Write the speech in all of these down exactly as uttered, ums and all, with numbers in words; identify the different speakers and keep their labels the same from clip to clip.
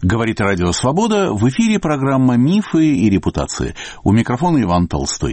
Speaker 1: Говорит Радио Свобода, в эфире программа «Мифы и репутации». У микрофона Иван Толстой.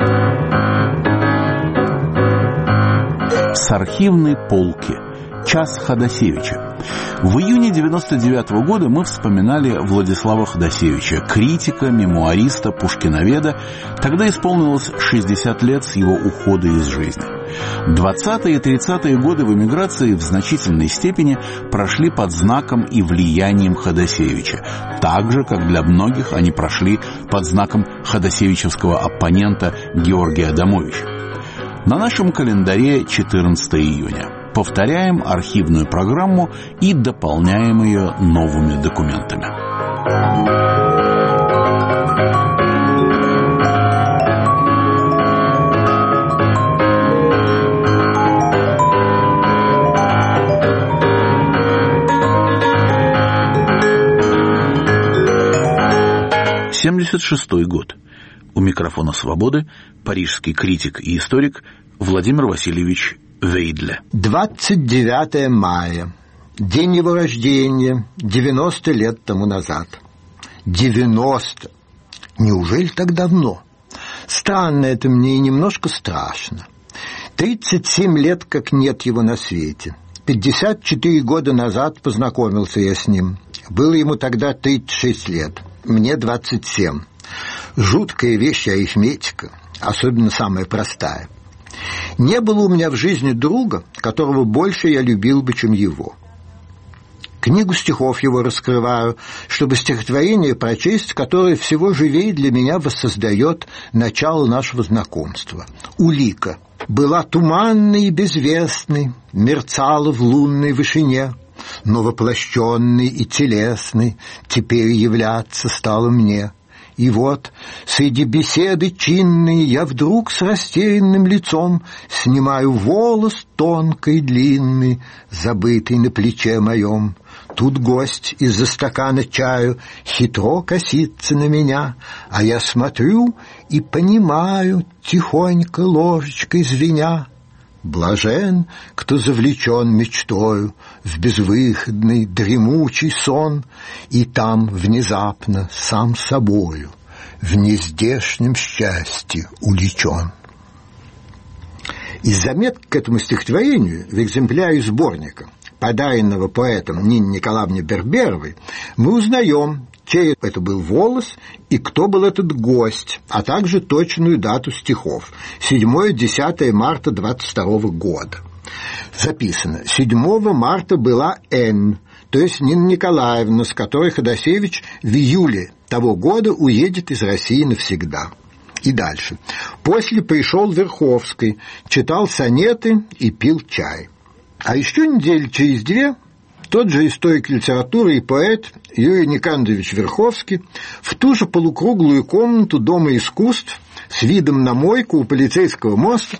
Speaker 1: С архивной полки. Час Ходосевича. В июне девяносто девятого года мы вспоминали Владислава Ходосевича, критика, мемуариста, пушкиноведа. Тогда исполнилось шестьдесят лет с его ухода из жизни. двадцатые и тридцатые годы в эмиграции в значительной степени прошли под знаком и влиянием Ходосевича, так же, как для многих они прошли под знаком ходосевичевского оппонента Георгия Адамовича. На нашем календаре четырнадцатого июня. Повторяем архивную программу и дополняем ее новыми документами. семьдесят шестой год. У микрофона «Свободы» парижский критик и историк Владимир Васильевич Вейдле.
Speaker 2: двадцать девятого мая. День его рождения, девяносто лет тому назад. девяносто. Неужели так давно? Странно это мне и немножко страшно. тридцать семь лет, как нет его на свете. пятьдесят четыре года назад познакомился я с ним. Было ему тогда тридцать шесть лет. Мне двадцать семь. Жуткая вещь арифметика, особенно самая простая. Не было у меня в жизни друга, которого больше я любил бы, чем его. Книгу стихов его раскрываю, чтобы стихотворение прочесть, которое всего живее для меня воссоздает начало нашего знакомства. Улика. Была туманной и безвестной, мерцала в лунной вышине, но воплощенной и телесной теперь являться стало мне. И вот среди беседы чинной я вдруг с растерянным лицом снимаю волос тонкий, длинный, забытый на плече моем. Тут гость из-за стакана чаю хитро косится на меня, а я смотрю и понимаю, тихонько ложечкой звеня. Блажен, кто завлечен мечтою в безвыходный дремучий сон, и там внезапно сам собою в нездешнем счастье уличен. Из заметок к этому стихотворению в экземпляре сборника, подаренного поэтом Нине Николаевне Берберовой, мы узнаем, чей это был волос и кто был этот гость, а также точную дату стихов – седьмое-десятое марта двадцать второго года. Записано: седьмого марта была Н, то есть Нина Николаевна, с которой Ходосевич в июле того года уедет из России навсегда. И дальше. После пришел Верховский, читал сонеты и пил чай. А еще недели через две тот же историк литературы и поэт Юрий Никандрович Верховский в ту же полукруглую комнату Дома искусств с видом на мойку у полицейского моста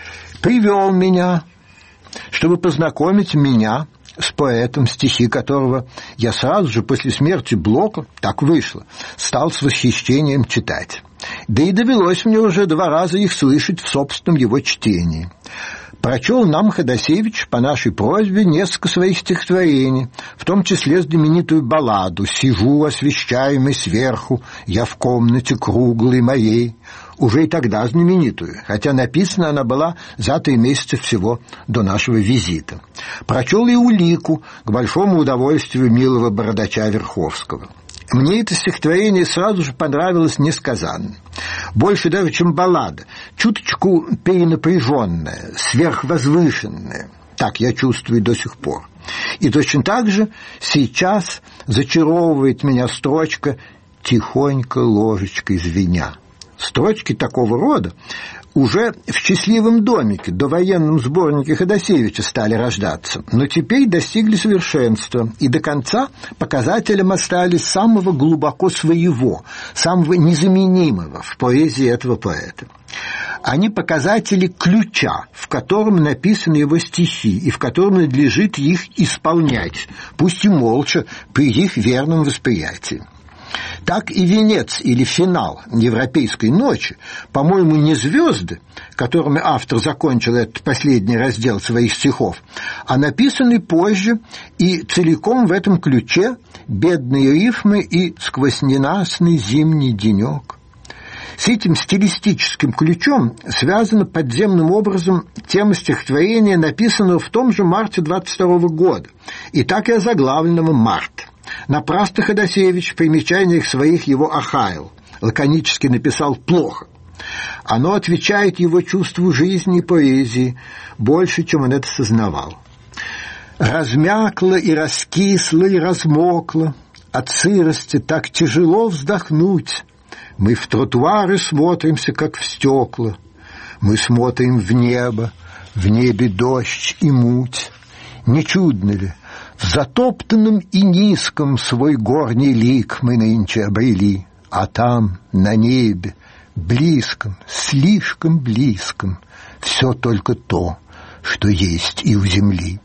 Speaker 2: привел меня, чтобы познакомить меня с поэтом, стихи которого я сразу же после смерти Блока, так вышло, стал с восхищением читать. Да и довелось мне уже два раза их слышать в собственном его чтении. Прочел нам Ходосевич по нашей просьбе несколько своих стихотворений, в том числе знаменитую балладу «Сижу, освещаемый сверху, я в комнате круглой моей», уже и тогда знаменитую, хотя написана она была за три месяца всего до нашего визита. Прочел и «Улику», к большому удовольствию милого бородача Верховского. Мне это стихотворение сразу же понравилось несказанно. Больше даже, чем баллада. Чуточку перенапряженная, сверхвозвышенная. Так я чувствую до сих пор. И точно так же сейчас зачаровывает меня строчка «Тихонько ложечкой звеня». Строчки такого рода уже в «Счастливом домике», довоенном сборнике Ходосевича, стали рождаться, но теперь достигли совершенства и до конца показателем остались самого глубоко своего, самого незаменимого в поэзии этого поэта. Они показатели ключа, в котором написаны его стихи и в котором надлежит их исполнять, пусть и молча, при их верном восприятии. Так и венец или финал европейской ночи, по-моему, не звезды, которыми автор закончил этот последний раздел своих стихов, а написанный позже и целиком в этом ключе бедные рифмы и сквозь ненастный зимний денек. С этим стилистическим ключом связана подземным образом тема стихотворения, написанного в том же марте двадцать второго года, и так и озаглавленного «Март». Напрасно Ходосевич в примечаниях своих его охаял, лаконически написал «плохо». Оно отвечает его чувству жизни и поэзии больше, чем он это сознавал. «Размякло и раскисло и размокло, от сырости так тяжело вздохнуть. Мы в тротуары смотримся, как в стекла. Мы смотрим в небо, в небе дождь и муть. Не чудно ли? В затоптанном и низком свой горний лик мы нынче обрели, а там, на небе, близком, слишком близком, все только то, что есть и у земли».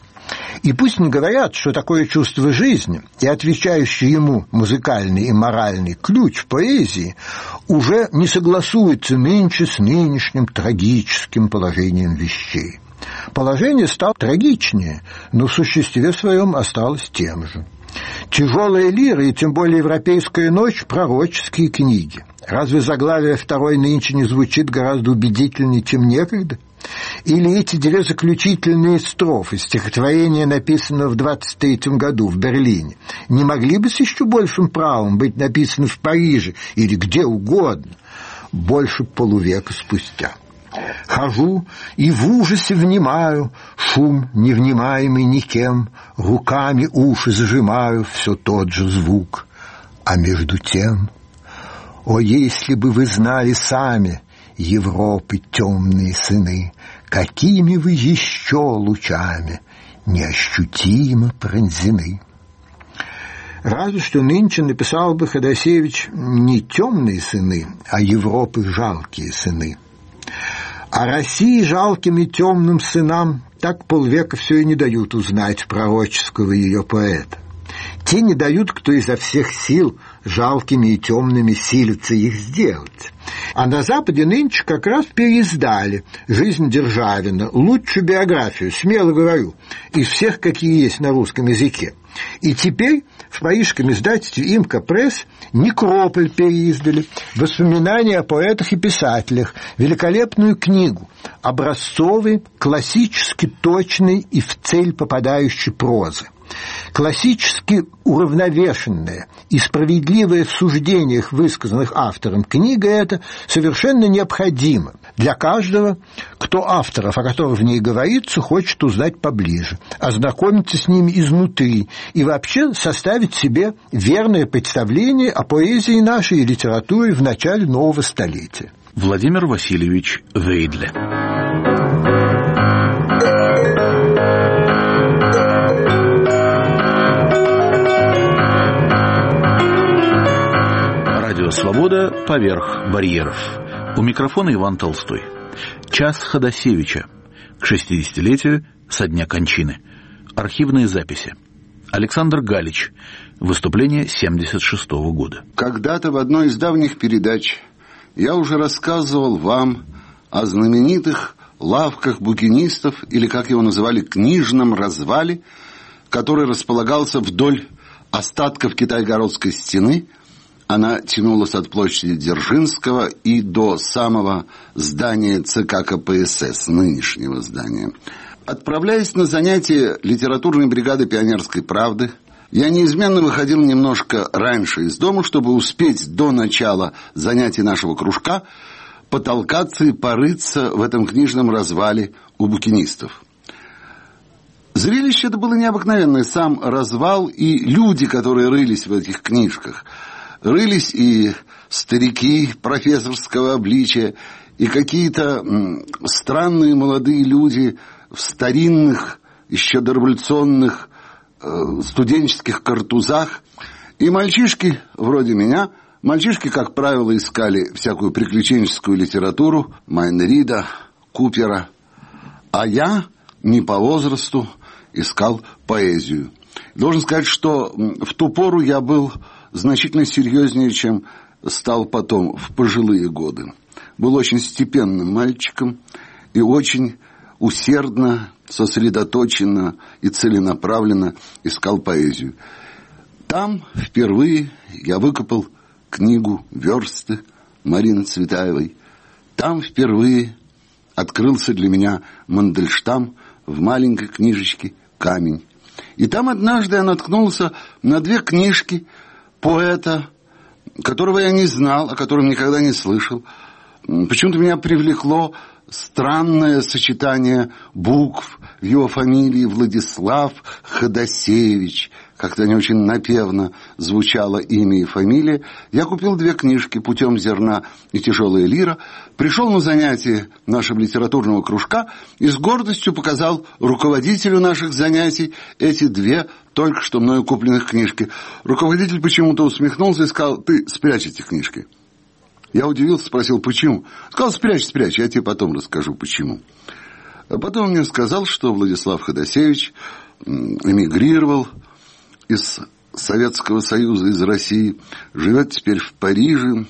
Speaker 2: И пусть не говорят, что такое чувство жизни и отвечающий ему музыкальный и моральный ключ в поэзии уже не согласуется нынче с нынешним трагическим положением вещей. Положение стало трагичнее, но в существе своем осталось тем же. Тяжелая лира и тем более европейская ночь – пророческие книги. Разве заглавие второй нынче не звучит гораздо убедительнее, чем некогда? Или эти две заключительные строфы стихотворения, написанного в двадцать третьем году в Берлине, не могли бы с еще большим правом быть написаны в Париже или где угодно больше полувека спустя? Хожу и в ужасе внимаю, шум, невнимаемый никем, руками уши зажимаю, все тот же звук. А между тем, о, если бы вы знали сами, Европы темные сыны, какими вы еще лучами неощутимо пронзены. Разве что нынче написал бы Ходосевич не темные сыны, а Европы жалкие сыны. А России жалким и темным сынам так полвека все и не дают узнать пророческого ее поэта. Те не дают, кто изо всех сил жалкими и темными силится их сделать. А на Западе нынче как раз переиздали «Жизнь Державина», лучшую биографию, смело говорю, из всех, какие есть на русском языке. И теперь в парижском издательстве «Имка Пресс» «Некрополь» переиздали, воспоминания о поэтах и писателях, великолепную книгу, образцовой, классически точной и в цель попадающей прозы. Классически уравновешенная и справедливая в суждениях, высказанных автором, книга эта совершенно необходима для каждого, кто авторов, о которых в ней говорится, хочет узнать поближе, ознакомиться с ними изнутри и вообще составить себе верное представление о поэзии нашей и литературе в начале нового столетия.
Speaker 1: Владимир Васильевич Вейдле. «Свобода поверх барьеров». У микрофона Иван Толстой. Час Ходосевича к шестидесятилетию со дня кончины. Архивные записи. Александр Галич. Выступление семьдесят шестого года.
Speaker 3: Когда-то в одной из давних передач я уже рассказывал вам о знаменитых лавках букинистов, или, как его называли, книжном развале, который располагался вдоль остатков Китайгородской стены. Она тянулась от площади Дзержинского и до самого здания ЦК КПСС, нынешнего здания. Отправляясь на занятия литературной бригады «Пионерской правды», я неизменно выходил немножко раньше из дома, чтобы успеть до начала занятий нашего кружка потолкаться и порыться в этом книжном развале у букинистов. Зрелище это было необыкновенное, сам развал и люди, которые рылись в этих книжках. Рылись и старики профессорского обличия, и какие-то странные молодые люди в старинных, еще дореволюционных э, студенческих картузах, и мальчишки вроде меня. Мальчишки, как правило, искали всякую приключенческую литературу, Майна Рида, Купера, а я не по возрасту искал поэзию. Должен сказать, что в ту пору я был значительно серьезнее, чем стал потом, в пожилые годы. Был очень степенным мальчиком и очень усердно, сосредоточенно и целенаправленно искал поэзию. Там впервые я выкопал книгу «Версты» Марины Цветаевой. Там впервые открылся для меня Мандельштам в маленькой книжечке «Камень». И там однажды я наткнулся на две книжки поэта, которого я не знал, о котором никогда не слышал. Почему-то меня привлекло странное сочетание букв в его фамилии Владислав Ходосевич. Как-то не очень напевно звучало имя и фамилия. Я купил две книжки «Путем зерна» и «Тяжелая лира», пришел на занятие нашего литературного кружка и с гордостью показал руководителю наших занятий эти две только что мною купленных книжки. Руководитель почему-то усмехнулся и сказал: «Ты спрячь эти книжки». Я удивился, спросил, почему. Сказал: спрячь, спрячь, я тебе потом расскажу, почему. А потом он мне сказал, что Владислав Ходосевич эмигрировал из Советского Союза, из России, живет теперь в Париже.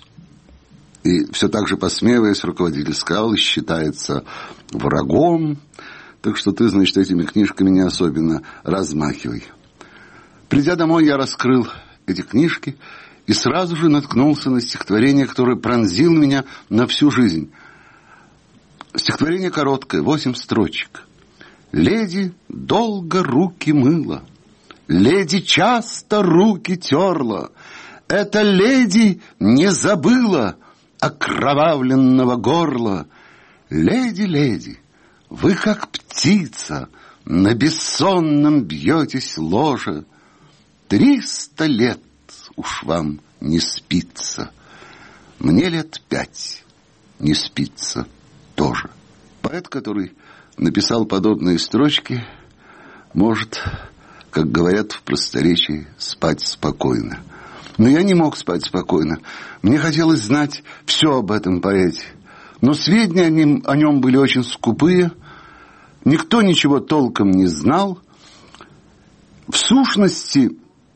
Speaker 3: И все так же посмеиваясь, руководитель сказал, и считается врагом. Так что ты, значит, этими книжками не особенно размахивай. Придя домой, я раскрыл эти книжки и сразу же наткнулся на стихотворение, которое пронзило меня на всю жизнь. Стихотворение короткое, восемь строчек. «Леди долго руки мыла, леди часто руки терла, эта леди не забыла окровавленного горла. Леди, леди, вы как птица на бессонном бьетесь ложе, триста лет уж вам не спится, мне лет пять не спится тоже». Поэт, который написал подобные строчки, может, как говорят в просторечии, спать спокойно. Но я не мог спать спокойно. Мне хотелось знать все об этом поэте. Но сведения о нем, о нем были очень скупые. Никто ничего толком не знал. В сущности,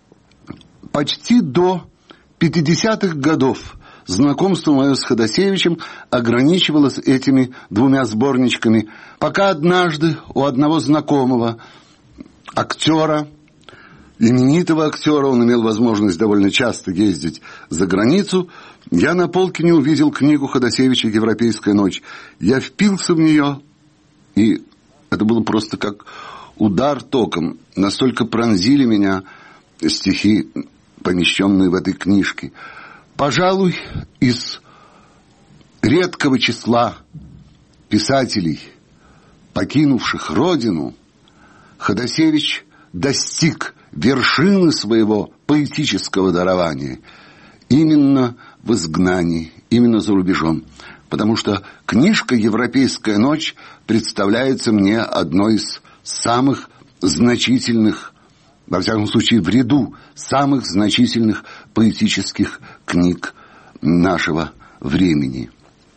Speaker 3: почти до пятидесятых годов знакомство мое с Ходосевичем ограничивалось этими двумя сборничками, пока однажды у одного знакомого актера, именитого актера, он имел возможность довольно часто ездить за границу, я на полке не увидел книгу Ходосевича «Европейская ночь». Я впился в нее, и это было просто как удар током. Настолько пронзили меня стихи, помещенные в этой книжке. Пожалуй, из редкого числа писателей, покинувших родину, Ходосевич достиг вершины своего поэтического дарования именно в изгнании, именно за рубежом. Потому что книжка «Европейская ночь» представляется мне одной из самых значительных, во всяком случае, в ряду самых значительных поэтических книг нашего времени.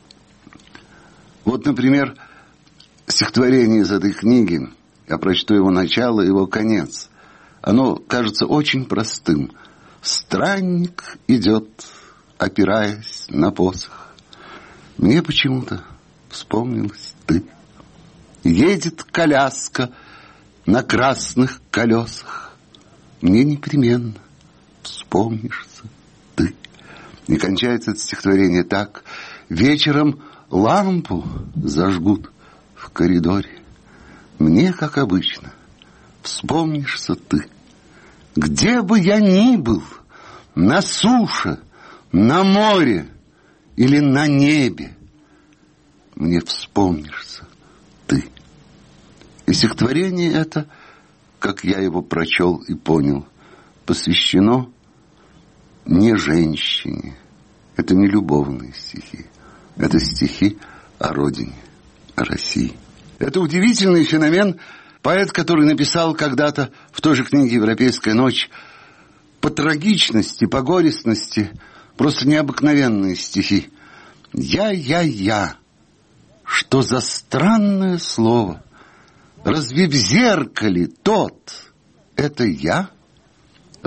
Speaker 3: Вот, например, стихотворение из этой книги, я прочту его начало, его конец. Оно кажется очень простым. «Странник идет, опираясь на посох. Мне почему-то вспомнилась ты. Едет коляска на красных колесах. Мне непременно вспомнишься ты». И кончается это стихотворение так: «Вечером лампу зажгут в коридоре. Мне, как обычно, вспомнишься ты. Где бы я ни был, на суше, на море или на небе, мне вспомнишься ты». И стихотворение это, как я его прочел и понял, посвящено не женщине. Это не любовные стихи. Это стихи о родине, о России. Это удивительный феномен. Поэт, который написал когда-то в той же книге «Европейская ночь» по трагичности, по горестности просто необыкновенные стихи. «Я-я-я, что за странное слово? Разве в зеркале тот — это я?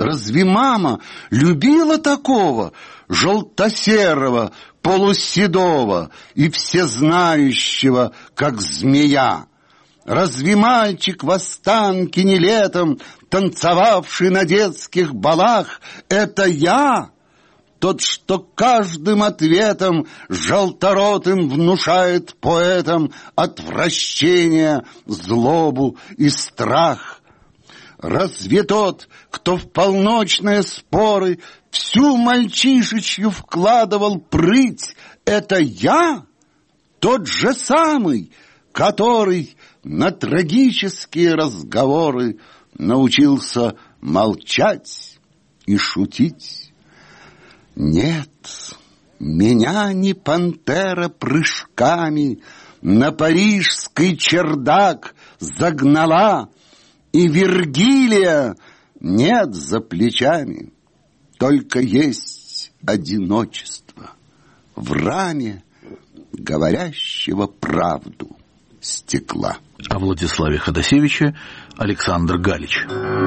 Speaker 3: Разве мама любила такого желтосерого, полуседого и всезнающего, как змея? Разве мальчик в Останкине летом, танцевавший на детских балах, это я? Тот, что каждым ответом желторотым внушает поэтам отвращение, злобу и страх. Разве тот, кто в полночные споры всю мальчишечью вкладывал прыть, это я? Тот же самый, который на трагические разговоры научился молчать и шутить. Нет, меня не пантера прыжками на парижский чердак загнала, и Вергилия нет за плечами. Только есть одиночество в раме говорящего правду стекла.
Speaker 1: О Владиславе Ходосевиче Александр Галич.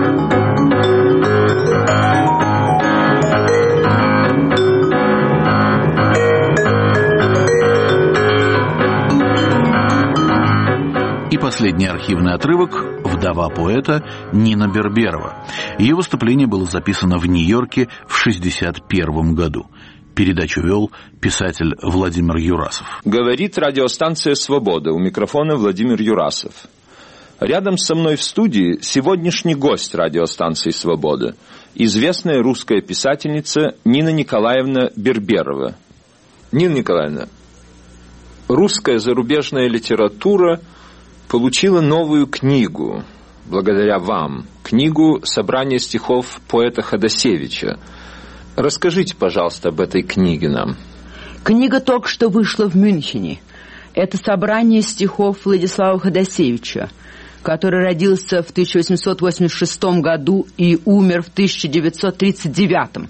Speaker 1: И последний архивный отрывок «Вдова поэта» Нина Берберова. Ее выступление было записано в Нью-Йорке в шестьдесят первом году. Передачу вел писатель Владимир Юрасов.
Speaker 4: Говорит радиостанция «Свобода». У микрофона Владимир Юрасов. Рядом со мной в студии сегодняшний гость радиостанции «Свобода». Известная русская писательница Нина Николаевна Берберова. Нина Николаевна, русская зарубежная литература получила новую книгу, благодаря вам, книгу «Собрание стихов поэта Ходосевича». Расскажите, пожалуйста, об этой книге нам.
Speaker 5: Книга только что вышла в Мюнхене. Это собрание стихов Владислава Ходосевича, который родился в тысяча восемьсот восемьдесят шестом году и умер в тысяча девятьсот тридцать девятом.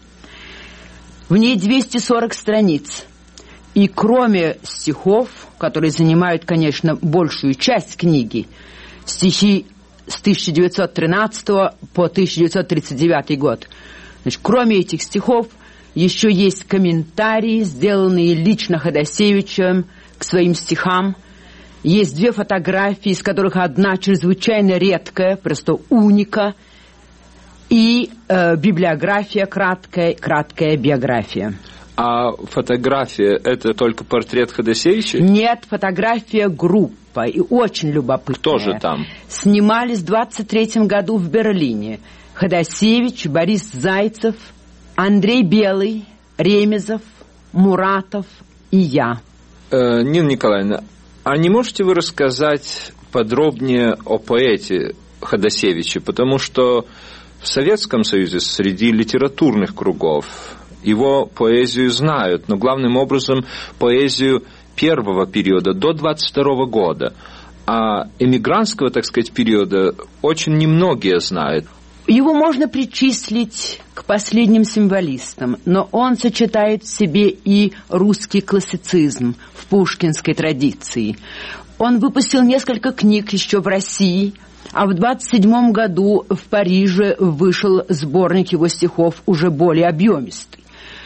Speaker 5: В ней двести сорок страниц. И кроме стихов, которые занимают, конечно, большую часть книги, стихи с тысяча девятьсот тринадцатого по тысяча девятьсот тридцать девятый год, значит, кроме этих стихов, еще есть комментарии, сделанные лично Ходосевичем к своим стихам. Есть две фотографии, из которых одна чрезвычайно редкая, просто уника, и э, библиография краткая, краткая биография.
Speaker 4: А фотография – это только портрет Ходосевича?
Speaker 5: Нет, фотография группа, и очень любопытная.
Speaker 4: Кто же там?
Speaker 5: Снимались в двадцать третьем году в Берлине. Ходосевич, Борис Зайцев, Андрей Белый, Ремезов, Муратов и я.
Speaker 4: Э, Нина Николаевна, а не можете вы рассказать подробнее о поэте Ходосевиче? Потому что в Советском Союзе среди литературных кругов его поэзию знают, но главным образом поэзию первого периода, до двадцать второго года. А эмигрантского, так сказать, периода очень немногие знают.
Speaker 5: Его можно причислить к последним символистам, но он сочетает в себе и русский классицизм в пушкинской традиции. Он выпустил несколько книг еще в России, а в двадцать седьмом году в Париже вышел сборник его стихов уже более объемистый.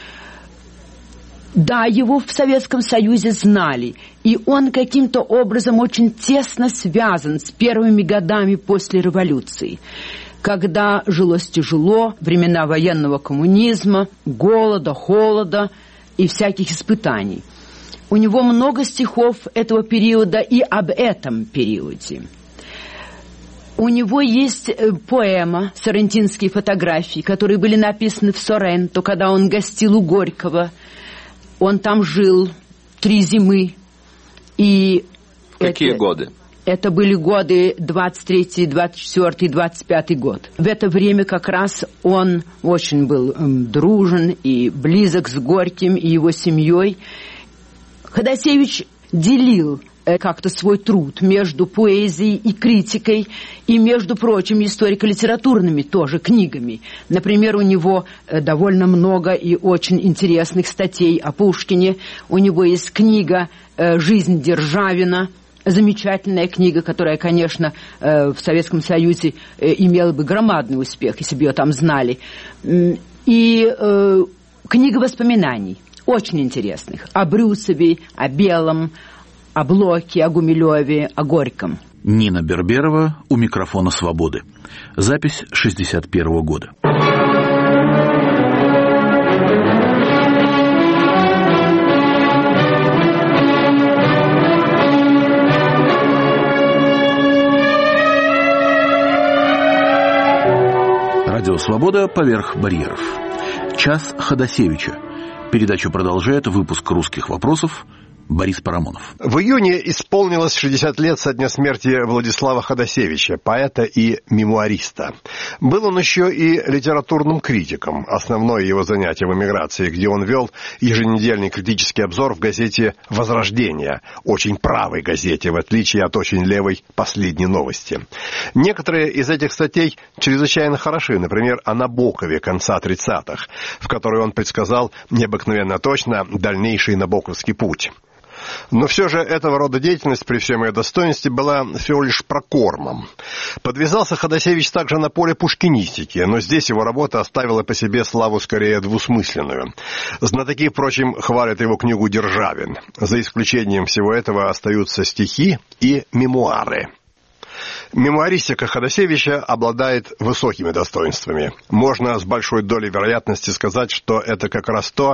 Speaker 5: Да, его в Советском Союзе знали, и он каким-то образом очень тесно связан с первыми годами после революции, когда жилось тяжело, времена военного коммунизма, голода, холода и всяких испытаний. У него много стихов этого периода и об этом периоде. У него есть поэма «Соррентинские фотографии», которые были написаны в Соренто, когда он гостил у Горького. Он там жил три зимы. И
Speaker 4: в какие
Speaker 5: это,
Speaker 4: годы?
Speaker 5: Это были годы двадцать третий, двадцать четвёртый, двадцать пятый год. В это время как раз он очень был эм, дружен и близок с Горьким и его семьей. Ходосевич делил э, как-то свой труд между поэзией и критикой, и, между прочим, историко-литературными тоже книгами. Например, у него э, довольно много и очень интересных статей о Пушкине. У него есть книга э, «Жизнь Державина», замечательная книга, которая, конечно, в Советском Союзе имела бы громадный успех, если бы ее там знали. И книга воспоминаний, очень интересных, о Брюсове, о Белом, о Блоке, о Гумилеве, о Горьком.
Speaker 1: Нина Берберова у микрофона «Свободы». Запись шестьдесят первого года. Радио «Свобода» поверх барьеров. Час Ходосевича. Передачу продолжает выпуск «Русских вопросов» Борис Парамонов.
Speaker 6: В июне исполнилось шестьдесят лет со дня смерти Владислава Ходосевича, поэта и мемуариста. Был он еще и литературным критиком. Основное его занятие в эмиграции, где он вел еженедельный критический обзор в газете «Возрождение», очень правой газете, в отличие от очень левой «Последней новости». Некоторые из этих статей чрезвычайно хороши, например, о Набокове конца тридцатых, в которой он предсказал необыкновенно точно дальнейший набоковский путь. Но все же этого рода деятельность, при всем ее достоинстве, была всего лишь прокормом. Подвязался Ходосевич также на поле пушкинистики, но здесь его работа оставила по себе славу скорее двусмысленную. Знатоки, впрочем, хвалят его книгу «Державин». За исключением всего этого остаются стихи и мемуары. Мемуаристика Ходосевича обладает высокими достоинствами. Можно с большой долей вероятности сказать, что это как раз то,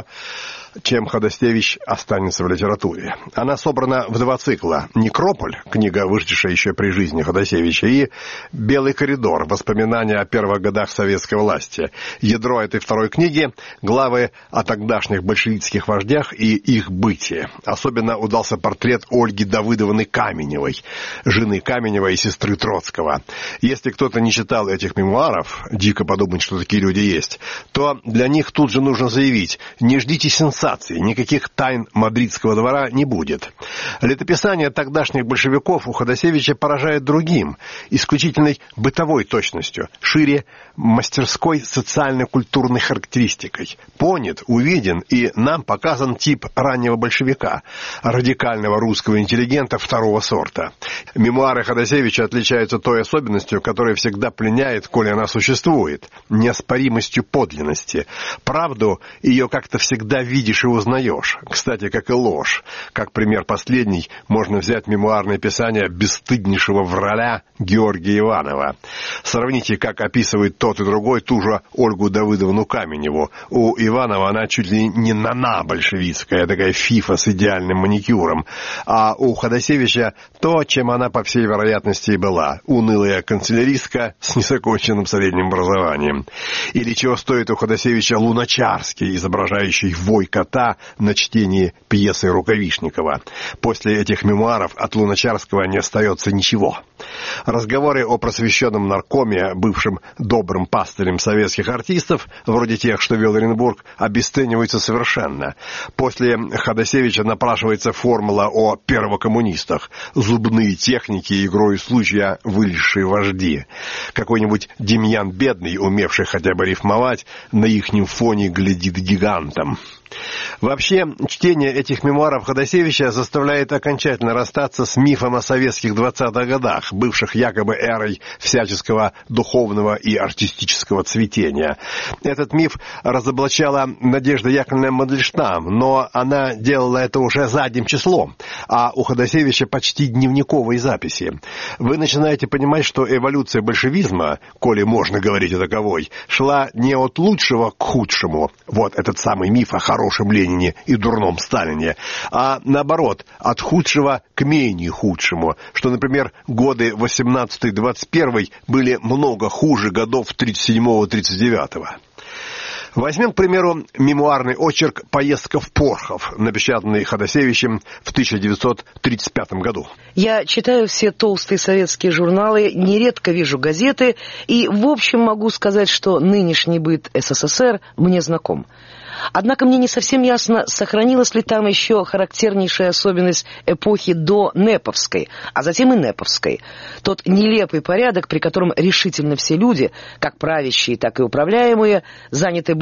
Speaker 6: чем Ходосевич останется в литературе. Она собрана в два цикла: «Некрополь», книга, вышедшая еще при жизни Ходосевича, и «Белый коридор», воспоминания о первых годах советской власти. Ядро этой второй книги — главы о тогдашних большевистских вождях и их бытии. Особенно удался портрет Ольги Давыдовны Каменевой, жены Каменева и сестры Троцкого. Если кто-то не читал этих мемуаров, дико подумать, что такие люди есть, то для них тут же нужно заявить: не ждите сенсаций, никаких тайн мадридского двора не будет. Летописание тогдашних большевиков у Ходосевича поражает другим, исключительной бытовой точностью, шире мастерской социально-культурной характеристикой. Понят, увиден и нам показан тип раннего большевика, радикального русского интеллигента второго сорта. Мемуары Ходосевича отличаются той особенностью, которая всегда пленяет, коли она существует, неоспоримостью подлинности. Правду ее как-то всегда видишь и узнаешь. Кстати, как и ложь. Как пример последний, можно взять мемуарное писание бесстыднейшего враля Георгия Иванова. Сравните, как описывает тот и другой ту же Ольгу Давыдовну Каменеву. У Иванова она чуть ли не нана большевистская, такая фифа с идеальным маникюром. А у Ходосевича то, чем она, по всей вероятности, и была. Унылая канцеляристка с незаконченным средним образованием. Или чего стоит у Ходосевича Луначарский, изображающий вой кота на чтении пьесы Рукавишникова. После этих мемуаров от Луначарского не остается ничего. Разговоры о просвещенном наркоме, бывшем добрым пастырем советских артистов, вроде тех, что вел Оренбург, обесцениваются совершенно. После Ходосевича напрашивается формула о первокоммунистах: зубные техники, игрою случая вылезшие вожди. Какой-нибудь Демьян Бедный, умевший хотя бы рифмовать, на ихнем фоне глядит гигантом. Вообще, чтение этих мемуаров Ходосевича заставляет окончательно расстаться с мифом о советских двадцатых годах, бывших якобы эрой всяческого духовного и артистического цветения. Этот миф разоблачала Надежда Яковлевна Мандельштам, но она делала это уже задним числом, а у Ходосевича почти дневниковые записи. Вы начинаете понимать, что эволюция большевизма, коли можно говорить о таковой, шла не от лучшего к худшему, вот этот самый миф о хорошем Ленине и дурном Сталине, а наоборот, от худшего к менее худшему, что, например, годы восемнадцатый двадцать первый были много хуже годов тридцать седьмого тридцать девятого. Возьмем, к примеру, мемуарный очерк «Поездка в Порхов», напечатанный Ходосевичем в тысяча девятьсот тридцать пятом году.
Speaker 7: Я читаю все толстые советские журналы, нередко вижу газеты, и в общем могу сказать, что нынешний быт СССР мне знаком. Однако мне не совсем ясно, сохранилась ли там еще характернейшая особенность эпохи до Неповской, а затем и Неповской. Тот нелепый порядок, при котором решительно все люди, как правящие, так и управляемые, заняты были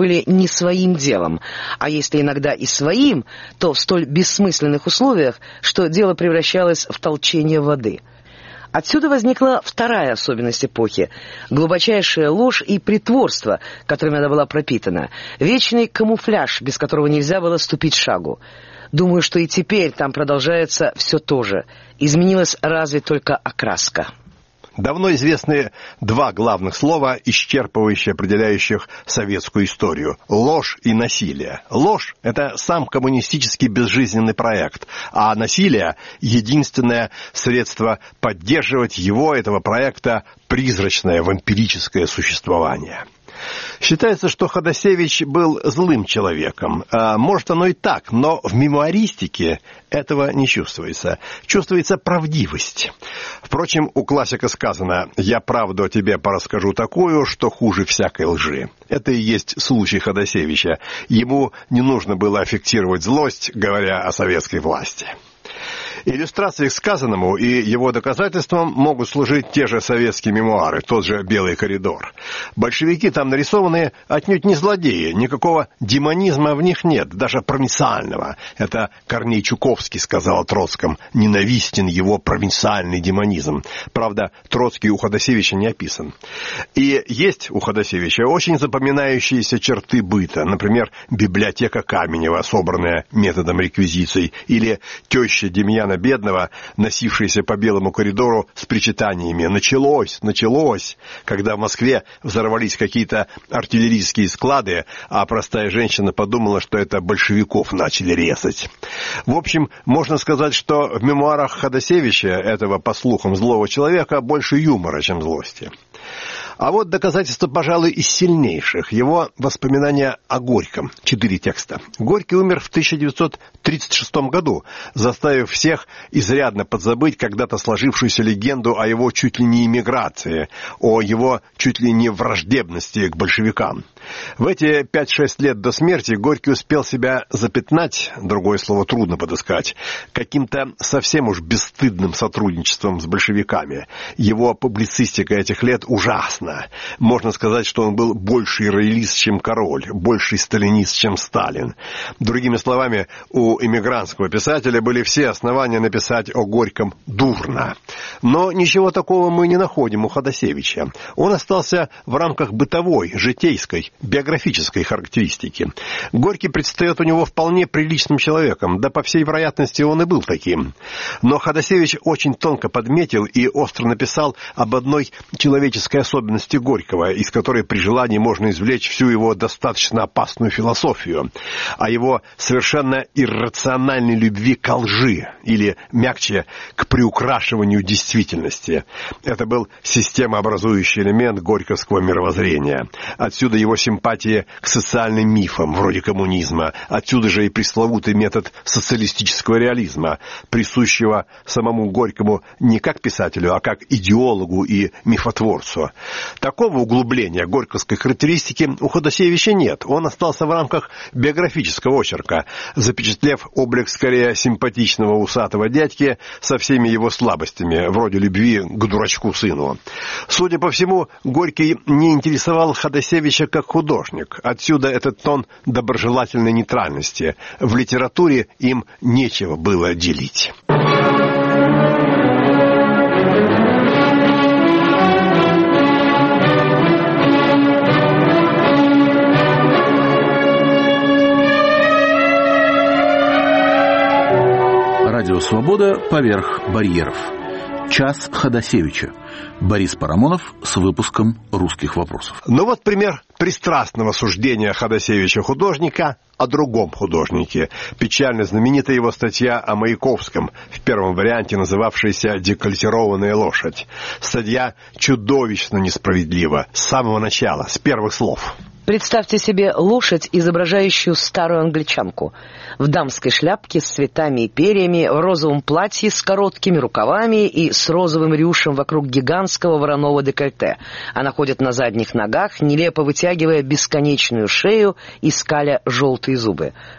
Speaker 7: были не своим делом, а если иногда и своим, то в столь бессмысленных условиях, что дело превращалось в толчение воды. Отсюда возникла вторая особенность эпохи – глубочайшая ложь и притворство, которыми она была пропитана, вечный камуфляж, без которого нельзя было ступить шагу. Думаю, что и теперь там продолжается все то же. Изменилась разве только окраска.
Speaker 6: Давно известны два главных слова, исчерпывающие, определяющих советскую историю – ложь и насилие. Ложь – это сам коммунистический безжизненный проект, а насилие – единственное средство поддерживать его, этого проекта, призрачное вампирическое существование. Считается, что Ходосевич был злым человеком. А может, оно и так, но в мемуаристике этого не чувствуется. Чувствуется правдивость. Впрочем, у классика сказано: «Я правду о тебе порасскажу такую, что хуже всякой лжи». Это и есть случай Ходосевича. Ему не нужно было аффектировать злость, говоря о советской власти. Иллюстрацией к сказанному и его доказательством могут служить те же советские мемуары, тот же «Белый коридор». Большевики там нарисованы отнюдь не злодеи, никакого демонизма в них нет, даже провинциального. Это Корней Чуковский сказал о Троцком: «Ненавистен его провинциальный демонизм». Правда, Троцкий у Ходосевича не описан. И есть у Ходосевича очень запоминающиеся черты быта, например, библиотека Каменева, собранная методом реквизиций, или теща Демьяна Бедного, носившаяся по Белому коридору с причитаниями: «Началось, началось», когда в Москве взорвались какие-то артиллерийские склады, а простая женщина подумала, что это большевиков начали резать. В общем, можно сказать, что в мемуарах Ходосевича, этого, по слухам, злого человека, больше юмора, чем злости. А вот доказательство, пожалуй, из сильнейших. Его воспоминания о Горьком. Четыре текста. Горький умер в тысяча девятьсот тридцать шестом году, заставив всех изрядно подзабыть когда-то сложившуюся легенду о его чуть ли не эмиграции, о его чуть ли не враждебности к большевикам. В эти пять-шесть лет до смерти Горький успел себя запятнать, другое слово трудно подыскать, каким-то совсем уж бесстыдным сотрудничеством с большевиками. Его публицистика этих лет ужасна. Можно сказать, что он был больший роялист, чем король, больший сталинист, чем Сталин. Другими словами, у эмигрантского писателя были все основания написать о Горьком дурно. Но ничего такого мы не находим у Ходосевича. Он остался в рамках бытовой, житейской, биографической характеристики. Горький предстает у него вполне приличным человеком, да по всей вероятности он и был таким. Но Ходосевич очень тонко подметил и остро написал об одной человеческой особенности Горького, из которой при желании можно извлечь всю его достаточно опасную философию, о его совершенно иррациональной любви к лжи, или, мягче, к приукрашиванию действительности. Это был системообразующий элемент горьковского мировоззрения. Отсюда его симпатия к социальным мифам, вроде коммунизма. Отсюда же и пресловутый метод социалистического реализма, присущего самому Горькому не как писателю, а как идеологу и мифотворцу. Такого углубления горьковской характеристики у Ходосевича нет. Он остался в рамках биографического очерка, запечатлев облик скорее симпатичного усатого дядьки со всеми его слабостями, вроде любви к дурачку-сыну. Судя по всему, Горький не интересовал Ходосевича как художник. Отсюда этот тон доброжелательной нейтральности. В литературе им нечего было делить.
Speaker 1: Радио «Свобода» поверх барьеров. Час Ходосевича. Борис Парамонов с выпуском «Русских вопросов».
Speaker 6: Ну вот пример пристрастного суждения Ходосевича художника о другом художнике. Печально знаменита его статья о Маяковском, в первом варианте называвшаяся «Декольтированная лошадь». Статья чудовищно несправедлива с самого начала, с первых слов.
Speaker 7: Представьте себе лошадь, изображающую старую англичанку. В дамской шляпке с цветами и перьями, в розовом платье с короткими рукавами и с розовым рюшем вокруг гигантского вороного декольте. Она ходит на задних ногах, нелепо вытягивая бесконечную шею и скаля желтые зубы.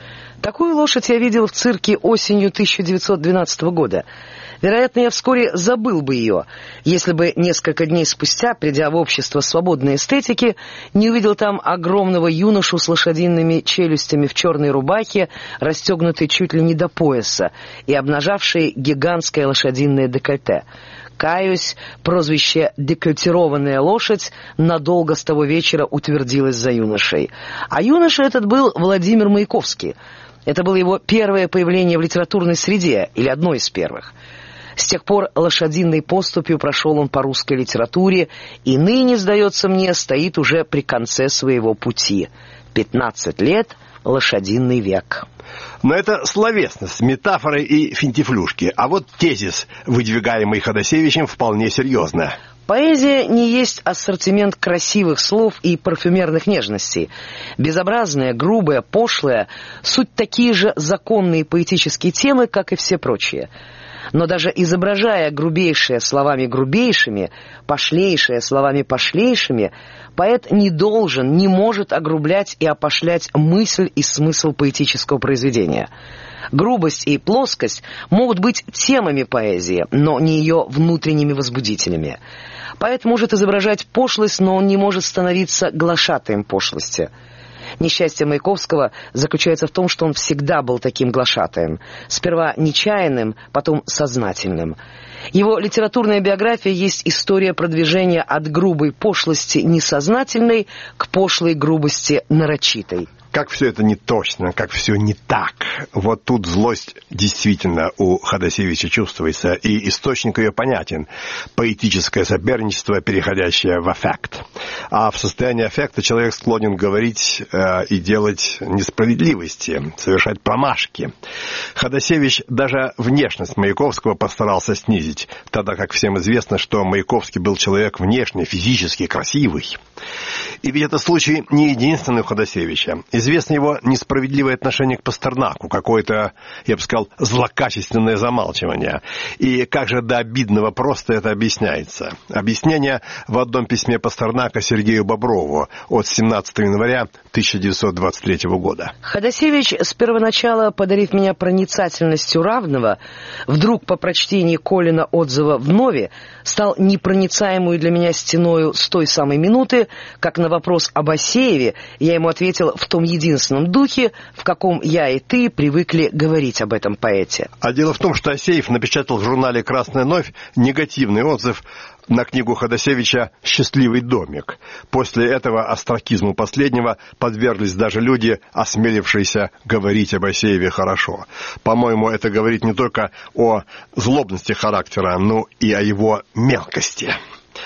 Speaker 7: Такую лошадь я видел в цирке осенью тысяча девятьсот двенадцатого года. Вероятно, я вскоре забыл бы ее, если бы несколько дней спустя, придя в общество свободной эстетики, не увидел там огромного юношу с лошадиными челюстями в черной рубахе, расстегнутой чуть ли не до пояса, и обнажавшей гигантское лошадиное декольте. Каюсь, прозвище «декольтированная лошадь» надолго с того вечера утвердилось за юношей. А юноша этот был Владимир Маяковский. Это было его первое появление в литературной среде, или одно из первых. С тех пор лошадиной поступью прошел он по русской литературе, и ныне, сдается мне, стоит уже при конце своего пути. Пятнадцать лет — лошадиный век.
Speaker 6: Но это словесность, метафоры и финтифлюшки. А вот тезис, выдвигаемый Ходосевичем, вполне серьезно.
Speaker 7: Поэзия не есть ассортимент красивых слов и парфюмерных нежностей. Безобразная, грубая, пошлая — суть такие же законные поэтические темы, как и все прочие. Но даже изображая грубейшее словами грубейшими, пошлейшее словами пошлейшими, поэт не должен, не может огрублять и опошлять мысль и смысл поэтического произведения. Грубость и плоскость могут быть темами поэзии, но не ее внутренними возбудителями. Поэт может изображать пошлость, но он не может становиться глашатаем пошлости. Несчастье Маяковского заключается в том, что он всегда был таким глашатаем. Сперва нечаянным, потом сознательным. Его литературная биография есть история продвижения от грубой пошлости несознательной к пошлой грубости нарочитой.
Speaker 6: Как все это не точно, как все не так. Вот тут злость действительно у Ходосевича чувствуется, и источник ее понятен. Поэтическое соперничество, переходящее в аффект. А в состоянии аффекта человек склонен говорить э, и делать несправедливости, совершать промашки. Ходосевич даже внешность Маяковского постарался снизить, тогда как всем известно, что Маяковский был человек внешне, физически красивый. И ведь это случай не единственный у Ходосевича. Известно его несправедливое отношение к Пастернаку, какое-то, я бы сказал, злокачественное замалчивание. И как же до обидного просто это объясняется. Объяснение в одном письме Пастернака Сергею Боброву от семнадцатого января тысяча девятьсот двадцать третьего года.
Speaker 7: Ходосевич, с первоначала подарив меня проницательностью равного, вдруг по прочтении Колина отзыва вновь стал непроницаемую для меня стеною с той самой минуты, как на вопрос об Асееве я ему ответил в том единственном духе, в каком я и ты привыкли говорить об этом поэте.
Speaker 6: А дело в том, что Асеев напечатал в журнале «Красная новь» негативный отзыв на книгу Ходосевича «Счастливый домик». После этого остракизму последнего подверглись даже люди, осмелившиеся говорить об Асееве хорошо. По-моему, это говорит не только о злобности характера, но и о его мелкости.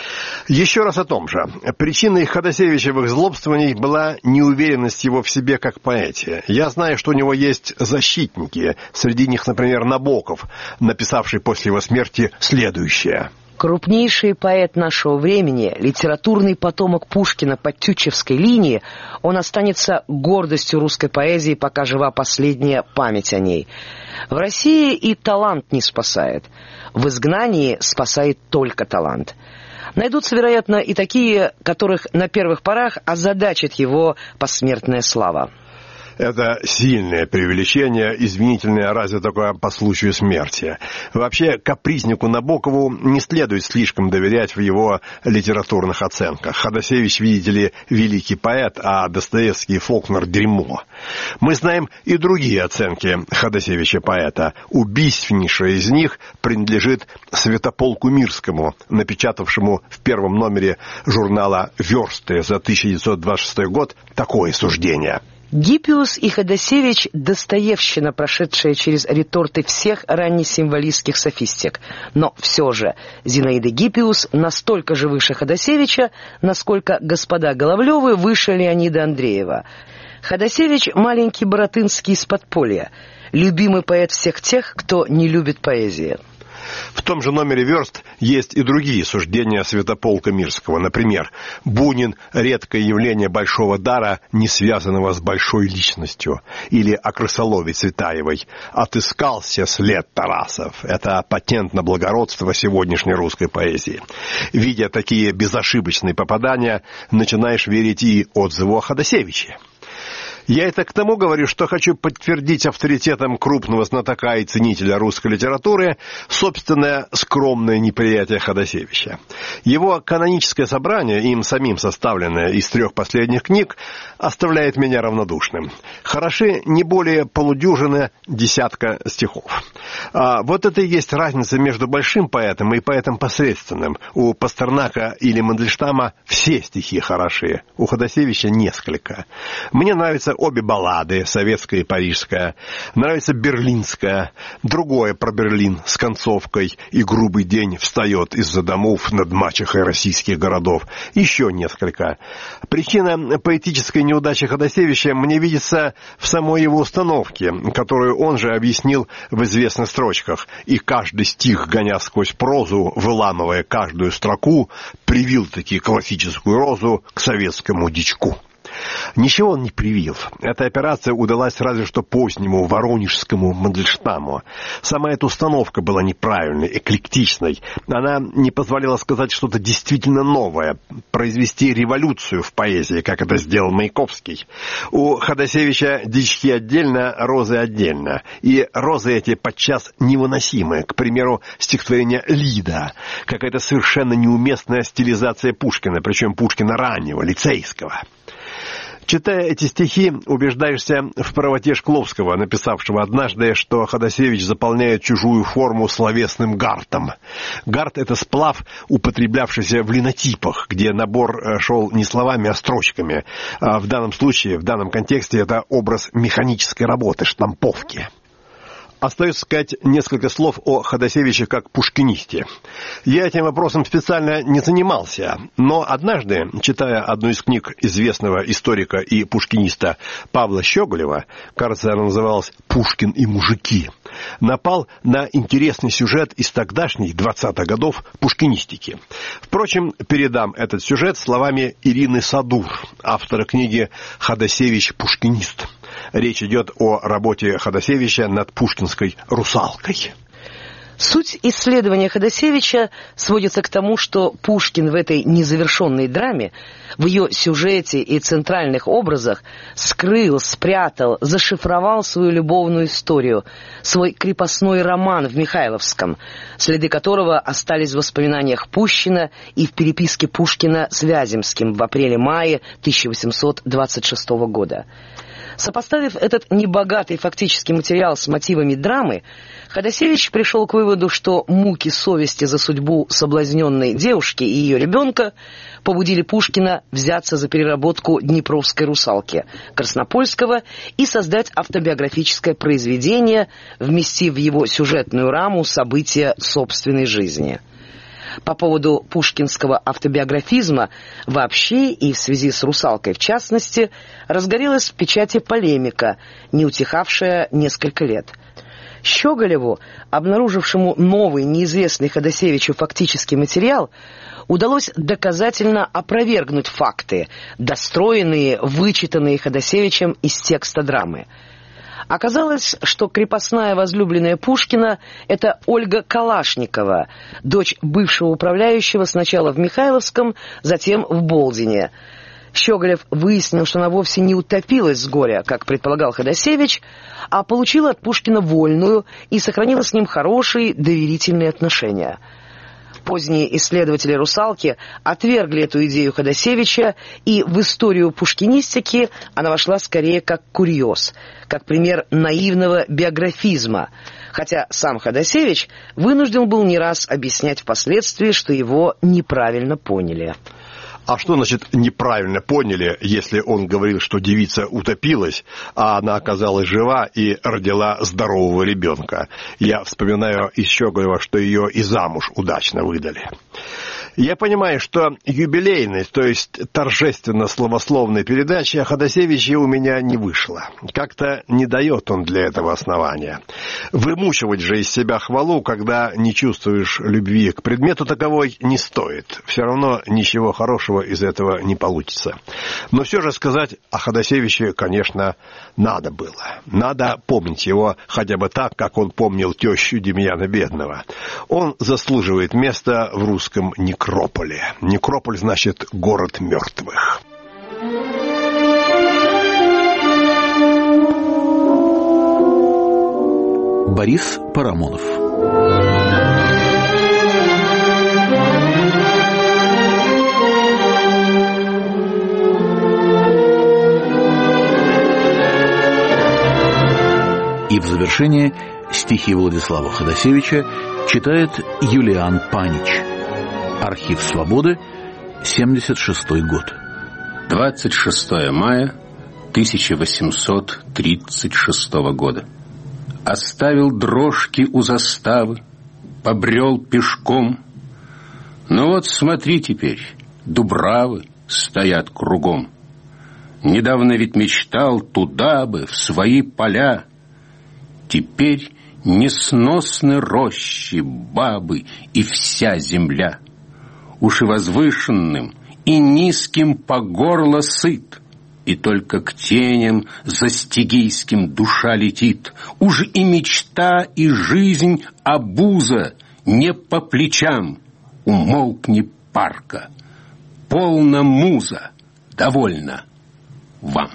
Speaker 6: Еще раз о том же. Причиной Ходосевичевых злобствований была неуверенность его в себе как поэте. Я знаю, что у него есть защитники, среди них, например, Набоков, написавший после его смерти следующее.
Speaker 7: Крупнейший поэт нашего времени, литературный потомок Пушкина по Тютчевской линии, он останется гордостью русской поэзии, пока жива последняя память о ней. В России и талант не спасает. В изгнании спасает только талант. Найдутся, вероятно, и такие, которых на первых порах озадачит его посмертная слава.
Speaker 6: Это сильное преувеличение, извинительное разве такое по случаю смерти. Вообще, капризнику Набокову не следует слишком доверять в его литературных оценках. Ходосевич, видите ли, великий поэт, а Достоевский и Фолкнер — дерьмо. Мы знаем и другие оценки Ходосевича поэта. Убийственнейшая из них принадлежит Святополку Мирскому, напечатавшему в первом номере журнала «Версты» за тысяча девятьсот двадцать шестой год такое суждение.
Speaker 7: Гиппиус и Ходосевич — достоевщина, прошедшая через реторты всех раннесимволистских софистик. Но все же Зинаида Гиппиус настолько же выше Ходосевича, насколько господа Головлевы выше Леонида Андреева. Ходосевич — маленький Баратынский из подполья, любимый поэт всех тех, кто не любит поэзии.
Speaker 6: В том же номере «Верст» есть и другие суждения Святополка Мирского. Например, Бунин — редкое явление большого дара, не связанного с большой личностью. Или о крысолове Цветаевой: «Отыскался след Тарасов». Это патент на благородство сегодняшней русской поэзии. Видя такие безошибочные попадания, начинаешь верить и отзыву о Ходосевиче. Я это к тому говорю, что хочу подтвердить авторитетом крупного знатока и ценителя русской литературы собственное скромное неприятие Ходосевича. Его каноническое собрание, им самим составленное из трех последних книг, оставляет меня равнодушным. Хороши не более полудюжины десятка стихов. А вот это и есть разница между большим поэтом и поэтом посредственным. У Пастернака или Мандельштама все стихи хороши, у Ходосевича несколько. Мне нравятся обе баллады, советская и парижская. Нравится берлинская, другое про Берлин с концовкой «И грубый день встает из-за домов над мачехой российских городов». Еще несколько. Причина поэтической неудачи Ходосевича мне видится в самой его установке, которую он же объяснил в известных строчках. И каждый стих, гоня сквозь прозу, выламывая каждую строку, привил таки классическую розу к советскому дичку. Ничего он не привил. Эта операция удалась разве что позднему воронежскому Мандельштаму. Сама эта установка была неправильной, эклектичной. Она не позволяла сказать что-то действительно новое, произвести революцию в поэзии, как это сделал Маяковский. У Ходосевича дички отдельно, розы отдельно. И розы эти подчас невыносимы. К примеру, стихотворение «Лида». Какая-то совершенно неуместная стилизация Пушкина, причем Пушкина раннего, лицейского. Читая эти стихи, убеждаешься в правоте Шкловского, написавшего однажды, что Ходосевич заполняет чужую форму словесным гартом. Гарт — это сплав, употреблявшийся в линотипах, где набор шел не словами, а строчками. А в данном случае, в данном контексте, это образ механической работы, штамповки. Остается сказать несколько слов о Ходосевиче как пушкинисте. Я этим вопросом специально не занимался, но однажды, читая одну из книг известного историка и пушкиниста Павла Щеголева, кажется, она называлась «Пушкин и мужики», напал на интересный сюжет из тогдашних двадцатых годов пушкинистики. Впрочем, передам этот сюжет словами Ирины Садур, автора книги «Ходосевич пушкинист». Речь идет о работе Ходосевича над пушкинской «Русалкой».
Speaker 7: Суть исследования Ходосевича сводится к тому, что Пушкин в этой незавершенной драме, в ее сюжете и центральных образах скрыл, спрятал, зашифровал свою любовную историю, свой крепостной роман в Михайловском, следы которого остались в воспоминаниях Пущина и в переписке Пушкина с Вяземским в апреле-мае тысяча восемьсот двадцать шестого года. Сопоставив этот небогатый фактический материал с мотивами драмы, Ходосевич пришел к выводу, что муки совести за судьбу соблазненной девушки и ее ребенка побудили Пушкина взяться за переработку «Днепровской русалки» Краснопольского и создать автобиографическое произведение, вместив в его сюжетную раму события собственной жизни. По поводу пушкинского автобиографизма вообще и в связи с «Русалкой» в частности разгорелась в печати полемика, не утихавшая несколько лет. Щеголеву, обнаружившему новый, неизвестный Ходосевичу фактический материал, удалось доказательно опровергнуть факты, достроенные, вычитанные Ходосевичем из текста драмы. Оказалось, что крепостная возлюбленная Пушкина — это Ольга Калашникова, дочь бывшего управляющего сначала в Михайловском, затем в Болдине. Щеголев выяснил, что она вовсе не утопилась с горя, как предполагал Ходосевич, а получила от Пушкина вольную и сохранила с ним хорошие доверительные отношения. Поздние исследователи «Русалки» отвергли эту идею Ходосевича, и в историю пушкинистики она вошла скорее как курьез, как пример наивного биографизма, хотя сам Ходосевич вынужден был не раз объяснять впоследствии, что его неправильно поняли.
Speaker 6: А что значит неправильно поняли, если он говорил, что девица утопилась, а она оказалась жива и родила здорового ребенка? Я вспоминаю из Щеголева, что ее и замуж удачно выдали. Я понимаю, что юбилейной, то есть торжественно-словословной передачи о Ходосевиче у меня не вышло. Как-то не дает он для этого основания. Вымучивать же из себя хвалу, когда не чувствуешь любви к предмету таковой, не стоит. Все равно ничего хорошего из этого не получится. Но все же сказать о Ходосевиче, конечно, надо было. Надо помнить его хотя бы так, как он помнил тещу Демьяна Бедного. Он заслуживает места в русском некрополе. Некрополь значит город мертвых.
Speaker 1: Борис Парамонов. И в завершение стихи Владислава Ходосевича читает Юлиан Панич. Архив «Свободы», семьдесят шестой год.
Speaker 8: двадцать шестого мая тысяча восемьсот тридцать шестого года. Оставил дрожки у заставы, побрел пешком. Но вот смотри теперь, дубравы стоят кругом. Недавно ведь мечтал туда бы, в свои поля. Теперь несносны рощи, бабы и вся земля. Уж и возвышенным, и низким по горло сыт, и только к теням за стигийским душа летит. Уж и мечта, и жизнь обуза не по плечам. Умолкни, парка, полна муза, довольно вам.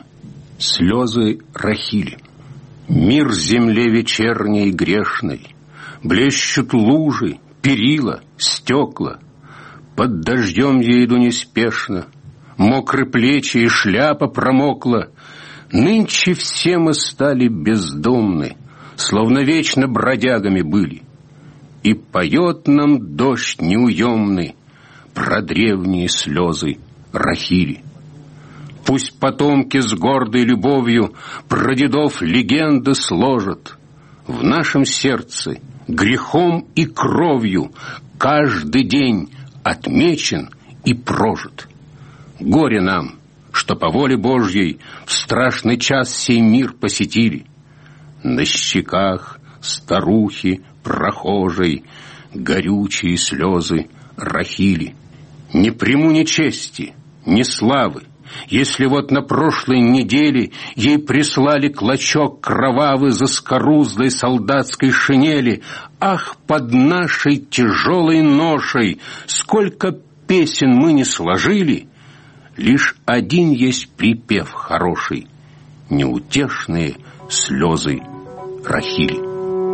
Speaker 8: Слезы Рахили. Мир земле вечерней грешной, блещут лужи, перила, стекла. Под дождем я иду неспешно, мокры плечи и шляпа промокла. Нынче все мы стали бездомны, словно вечно бродягами были. И поет нам дождь неуемный про древние слезы Рахили. Пусть потомки с гордой любовью прадедов легенды сложат. В нашем сердце грехом и кровью каждый день отмечен и прожит. Горе нам, что по воле Божьей в страшный час сей мир посетили. На щеках старухи прохожей горючие слезы Рахили. Не приму ни чести, ни славы, если вот на прошлой неделе ей прислали клочок кровавый заскорузлой солдатской шинели. Ах, под нашей тяжелой ношей сколько песен мы не сложили, лишь один есть припев хороший — неутешные слезы Рахили.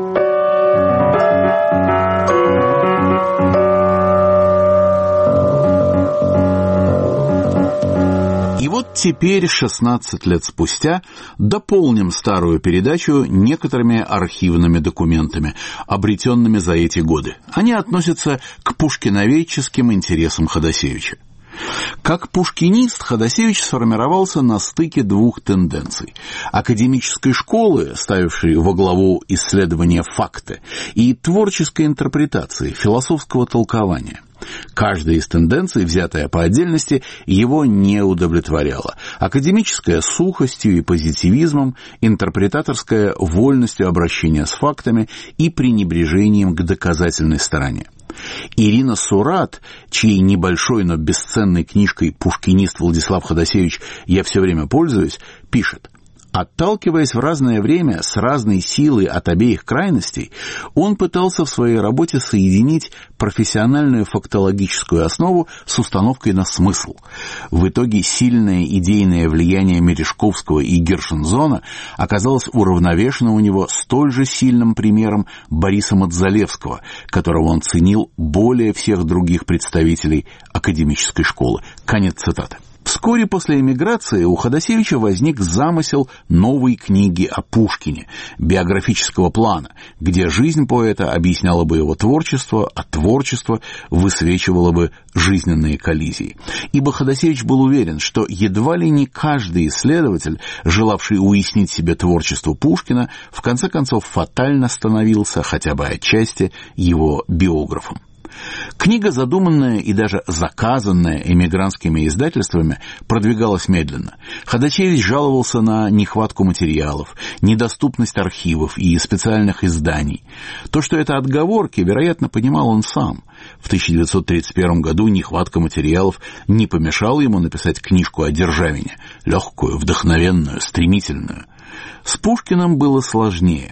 Speaker 1: И вот теперь, шестнадцать лет спустя, дополним старую передачу некоторыми архивными документами, обретенными за эти годы. Они относятся к пушкиноведческим интересам Ходосевича. Как пушкинист Ходосевич сформировался на стыке двух тенденций – академической школы, ставившей во главу исследования факта, и творческой интерпретации, философского толкования. Каждая из тенденций, взятая по отдельности, его не удовлетворяла. Академическая — сухостью и позитивизмом, интерпретаторская — вольностью обращения с фактами и пренебрежением к доказательной стороне. Ирина Сурат, чьей небольшой, но бесценной книжкой «Пушкинист Владислав Ходосевич. Я все время пользуюсь», пишет: отталкиваясь в разное время с разной силой от обеих крайностей, он пытался в своей работе соединить профессиональную фактологическую основу с установкой на смысл. В итоге сильное идейное влияние Мережковского и Гершензона оказалось уравновешено у него столь же сильным примером Бориса Мадзалевского, которого он ценил более всех других представителей академической школы. Конец цитаты. Вскоре после эмиграции у Ходосевича возник замысел новой книги о Пушкине, биографического плана, где жизнь поэта объясняла бы его творчество, а творчество высвечивало бы жизненные коллизии. Ибо Ходосевич был уверен, что едва ли не каждый исследователь, желавший уяснить себе творчество Пушкина, в конце концов фатально становился хотя бы отчасти его биографом. Книга, задуманная и даже заказанная эмигрантскими издательствами, продвигалась медленно. Ходосевич жаловался на нехватку материалов, недоступность архивов и специальных изданий. То, что это отговорки, вероятно, понимал он сам. В тысяча девятьсот тридцать первом году нехватка материалов не помешала ему написать книжку о Державине, легкую, вдохновенную, стремительную. С Пушкиным было сложнее.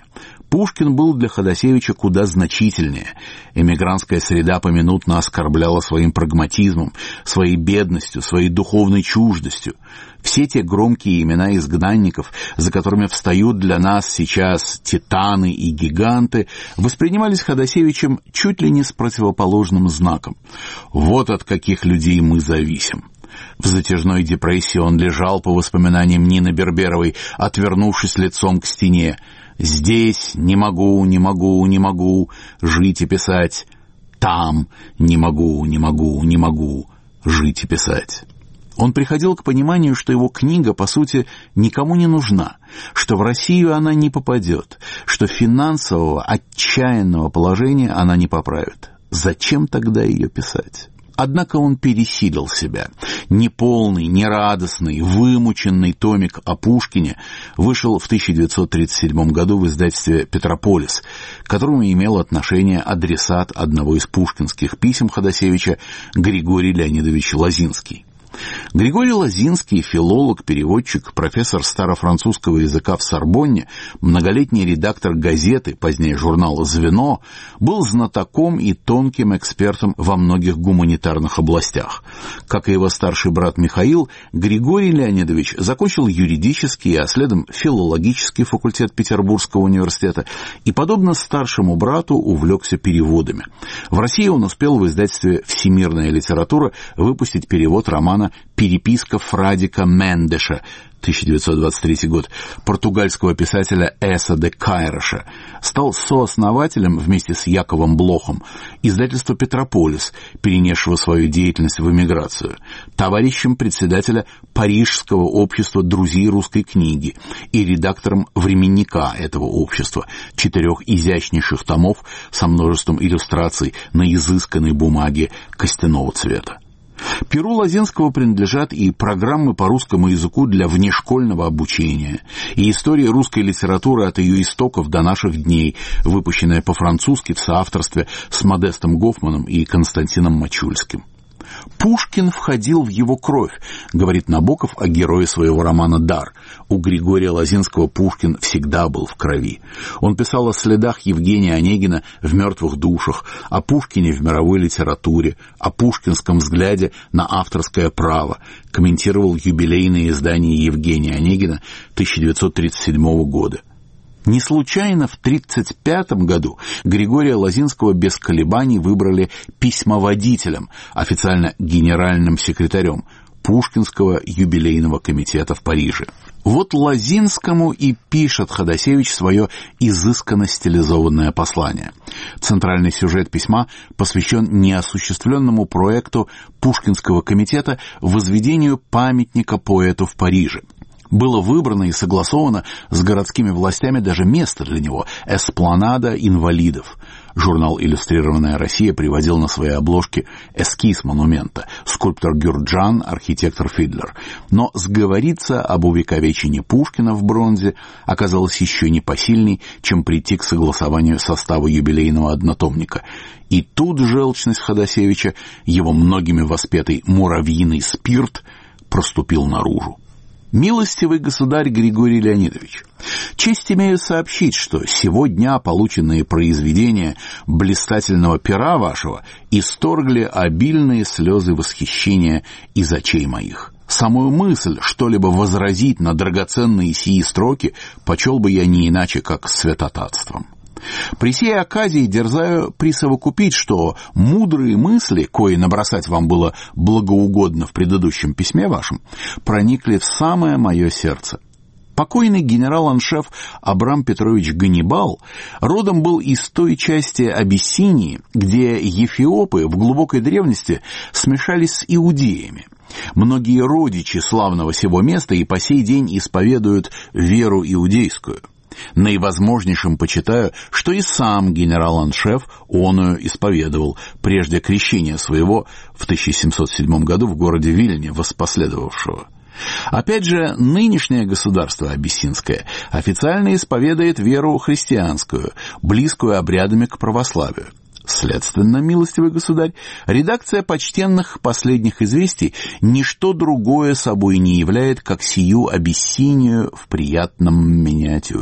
Speaker 1: Пушкин был для Ходосевича куда значительнее. Эмигрантская среда поминутно оскорбляла своим прагматизмом, своей бедностью, своей духовной чуждостью. Все те громкие имена изгнанников, за которыми встают для нас сейчас титаны и гиганты, воспринимались Ходосевичем чуть ли не с противоположным знаком. Вот от каких людей мы зависим. В затяжной депрессии он лежал, по воспоминаниям Нины Берберовой, отвернувшись лицом к стене. «Здесь не могу, не могу, не могу жить и писать. Там не могу, не могу, не могу жить и писать». Он приходил к пониманию, что его книга, по сути, никому не нужна, что в Россию она не попадет, что финансового, отчаянного положения она не поправит. Зачем тогда ее писать? Однако он пересилил себя. Неполный, нерадостный, вымученный томик о Пушкине вышел в тысяча девятьсот тридцать седьмом году в издательстве «Петрополис», к которому имел отношение адресат одного из пушкинских писем Ходосевича Григорий Леонидович Лозинский. Григорий Лозинский, филолог, переводчик, профессор старофранцузского языка в Сорбонне, многолетний редактор газеты, позднее журнала «Звено», был знатоком и тонким экспертом во многих гуманитарных областях. Как и его старший брат Михаил, Григорий Леонидович закончил юридический, а следом филологический факультет Петербургского университета и, подобно старшему брату, увлекся переводами. В России он успел в издательстве «Всемирная литература» выпустить перевод романа «Переписка Фрадика Мендеша», тысяча девятьсот двадцать третий год, португальского писателя Эса де Кайроша. Стал сооснователем вместе с Яковом Блохом издательства «Петрополис», перенесшего свою деятельность в эмиграцию, товарищем председателя Парижского общества друзей русской книги и редактором временника этого общества, четырех изящнейших томов со множеством иллюстраций на изысканной бумаге костяного цвета. Перу Лозинского принадлежат и программы по русскому языку для внешкольного обучения, и история русской литературы от ее истоков до наших дней, выпущенная по-французски в соавторстве с Модестом Гофманом и Константином Мачульским. Пушкин входил в его кровь, говорит Набоков о герое своего романа «Дар». У Григория Лозинского Пушкин всегда был в крови. Он писал о следах Евгения Онегина в «Мертвых душах», о Пушкине в мировой литературе, о пушкинском взгляде на авторское право, комментировал юбилейное издание Евгения Онегина тысяча девятьсот тридцать седьмого года. Не случайно в тридцать пятом году Григория Лозинского без колебаний выбрали письмоводителем, официально генеральным секретарем Пушкинского юбилейного комитета в Париже. Вот Лозинскому и пишет Ходосевич свое изысканно стилизованное послание. Центральный сюжет письма посвящен неосуществленному проекту Пушкинского комитета возведению памятника поэту в Париже. Было выбрано и согласовано с городскими властями даже место для него – эспланада инвалидов. Журнал «Иллюстрированная Россия» приводил на своей обложке эскиз монумента – скульптор Гюрджан, архитектор Фидлер. Но сговориться об увековечении Пушкина в бронзе оказалось еще непосильней, чем прийти к согласованию состава юбилейного однотомника. И тут желчность Ходосевича, его многими воспетый муравьиный спирт, проступил наружу. Милостивый государь Григорий Леонидович, честь имею сообщить, что сегодня полученные произведения блистательного пера вашего исторгли обильные слезы восхищения из очей моих. Самую мысль что-либо возразить на драгоценные сии строки почел бы я не иначе, как святотатством. При сей оказии дерзаю присовокупить, что мудрые мысли, кои набросать вам было благоугодно в предыдущем письме вашем, проникли в самое мое сердце. Покойный генерал-аншеф Абрам Петрович Ганнибал родом был из той части Абиссинии, где эфиопы в глубокой древности смешались с иудеями. Многие родичи славного сего места и по сей день исповедуют веру иудейскую. Наивозможнейшим почитаю, что и сам генерал-аншеф оную исповедовал, прежде крещения своего в тысяча семьсот седьмом году в городе Вильне, воспоследовавшего. Опять же, нынешнее государство абиссинское официально исповедует веру христианскую, близкую обрядами к православию. Следственно, милостивый государь, редакция почтенных последних известий ничто другое собой не являет, как сию Абиссинию в приятном миниатюре.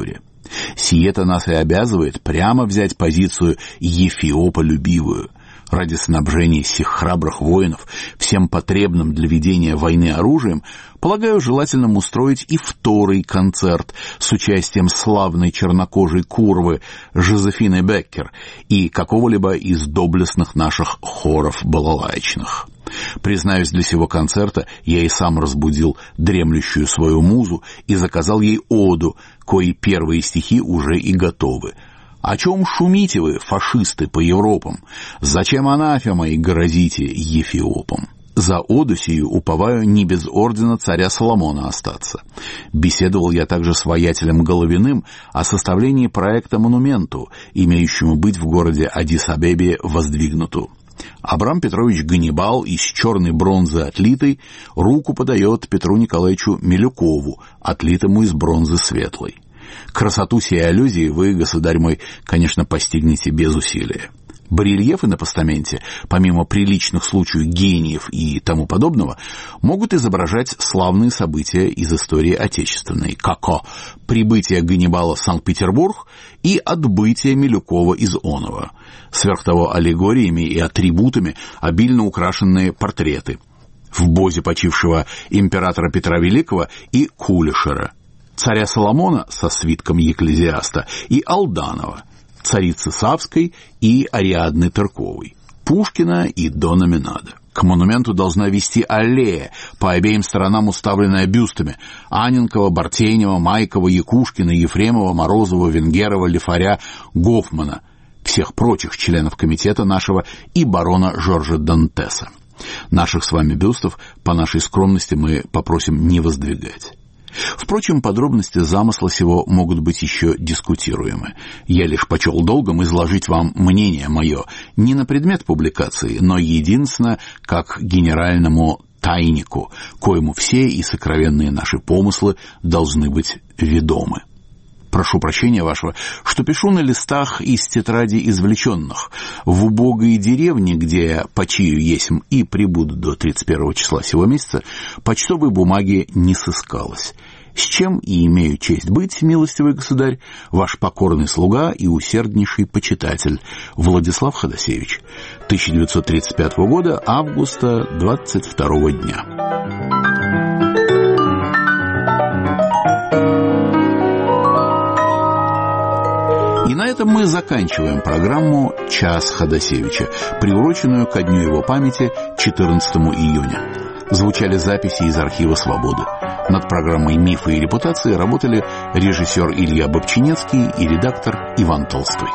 Speaker 1: Сие-то нас и обязывает прямо взять позицию ефиополюбивую. Ради снабжения сих храбрых воинов всем потребным для ведения войны оружием, полагаю желательным устроить и второй концерт с участием славной чернокожей курвы Жозефины Беккер и какого-либо из доблестных наших хоров балалаечных. Признаюсь, для сего концерта я и сам разбудил дремлющую свою музу и заказал ей оду, кои первые стихи уже и готовы. О чем шумите вы, фашисты, по Европам? Зачем анафемой грозите Ефиопам? За оду сию уповаю не без ордена царя Соломона остаться. Беседовал я также с воятелем Головиным о составлении проекта монументу, имеющему быть в городе Аддис-Абебе воздвигнуту. Абрам Петрович Ганнибал из черной бронзы отлитой руку подает Петру Николаевичу Милюкову, отлитому из бронзы светлой. Красоту сей аллюзии вы, государь мой, конечно, постигнете без усилия. Барельефы на постаменте, помимо приличных случаев гениев и тому подобного, могут изображать славные события из истории отечественной, како прибытие Ганнибала в Санкт-Петербург и отбытие Милюкова из Онова. Сверх того, аллегориями и атрибутами обильно украшенные портреты. В бозе почившего императора Петра Великого и Кулешера, царя Соломона со свитком Екклезиаста и Алданова, царицы Савской и Ариадны Тырковой, Пушкина и Дона Минада. К монументу должна вести аллея, по обеим сторонам уставленная бюстами Анненкова, Бартенева, Майкова, Якушкина, Ефремова, Морозова, Венгерова, Лефаря, Гофмана, всех прочих членов комитета нашего и барона Жоржа Дантеса. Наших с вами бюстов, по нашей скромности, мы попросим не воздвигать. Впрочем, подробности замысла сего могут быть еще дискутируемы. Я лишь почел долгом изложить вам мнение мое не на предмет публикации, но единственно как генеральному тайнику, коему все и сокровенные наши помыслы должны быть ведомы. Прошу прощения вашего, что пишу на листах из тетради извлеченных. В убогой деревне, где я почию есмь и прибуду до тридцать первого числа сего месяца, почтовой бумаги не сыскалось. С чем и имею честь быть, милостивый государь, ваш покорный слуга и усерднейший почитатель Владислав Ходосевич. тысяча девятьсот тридцать пятого года, августа двадцать второго дня. И на этом мы заканчиваем программу «Час Ходосевича», приуроченную ко дню его памяти четырнадцатого июня. Звучали записи из архива «Свободы». Над программой «Мифы и репутации» работали режиссер Илья Бобчинецкий и редактор Иван Толстой.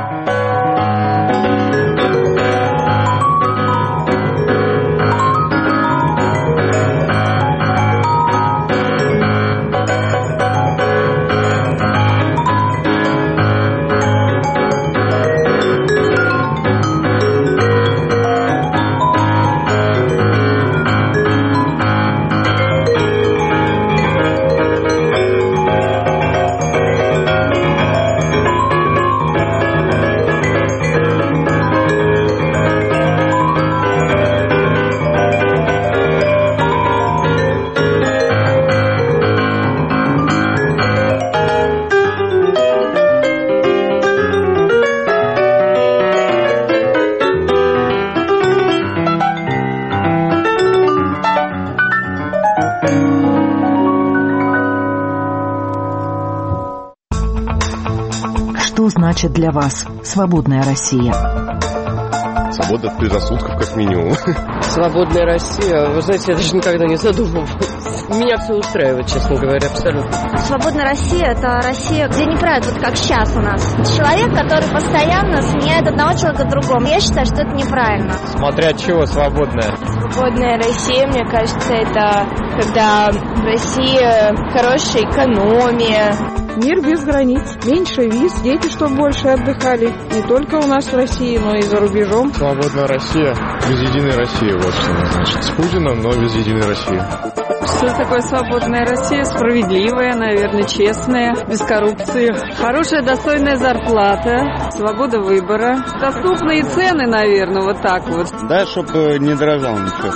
Speaker 9: Значит для вас свободная Россия?
Speaker 6: Свобода от предрассудков, как минимум.
Speaker 10: Свободная Россия, вы знаете, я даже никогда не задумывалась. Меня все устраивает, честно говоря, абсолютно.
Speaker 11: Свободная Россия – это Россия, где не правят, вот как сейчас у нас. Человек, который постоянно сменяет одного человека другому. Я считаю, что это неправильно.
Speaker 12: Смотря от чего свободная?
Speaker 13: Свободная Россия, мне кажется, это когда в России хорошая экономия.
Speaker 14: Мир без границ, меньше виз, дети, чтобы больше отдыхали. Не только у нас в России, но и за рубежом.
Speaker 12: Свободная Россия без единой России, вот что она значит. С Путиным, но без единой России.
Speaker 15: Что такое свободная Россия? Справедливая, наверное, честная, без коррупции. Хорошая, достойная зарплата, свобода выбора. Доступные цены, наверное, вот так вот.
Speaker 12: Да, чтобы не дорожал ничего.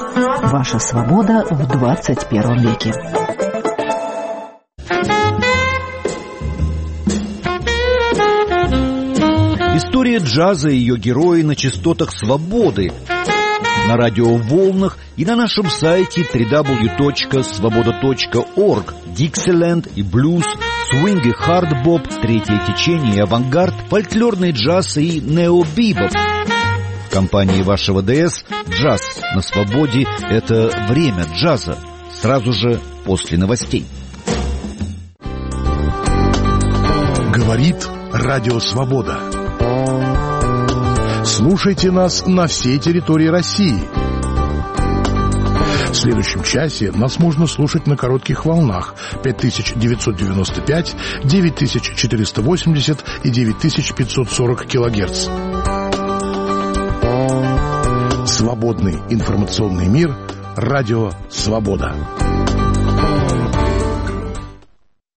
Speaker 9: Ваша свобода в двадцать первом веке.
Speaker 16: История джаза и ее герои на частотах свободы, на радиоволнах и на нашем сайте дабл ю дабл ю дабл ю точка свобода точка орг. Диксиленд и блюз, свинг и хардбоп, третье течение и авангард, фольклорный джаз и нео-бибоп. В компании вашего ДС «Джаз на свободе» — это время джаза. Сразу же после новостей.
Speaker 17: Говорит Радио Свобода. Слушайте нас на всей территории России. В следующем часе нас можно слушать на коротких волнах пять тысяч девятьсот девяносто пять, девять тысяч четыреста восемьдесят и девять тысяч пятьсот сорок килогерц. Свободный информационный мир. Радио Свобода.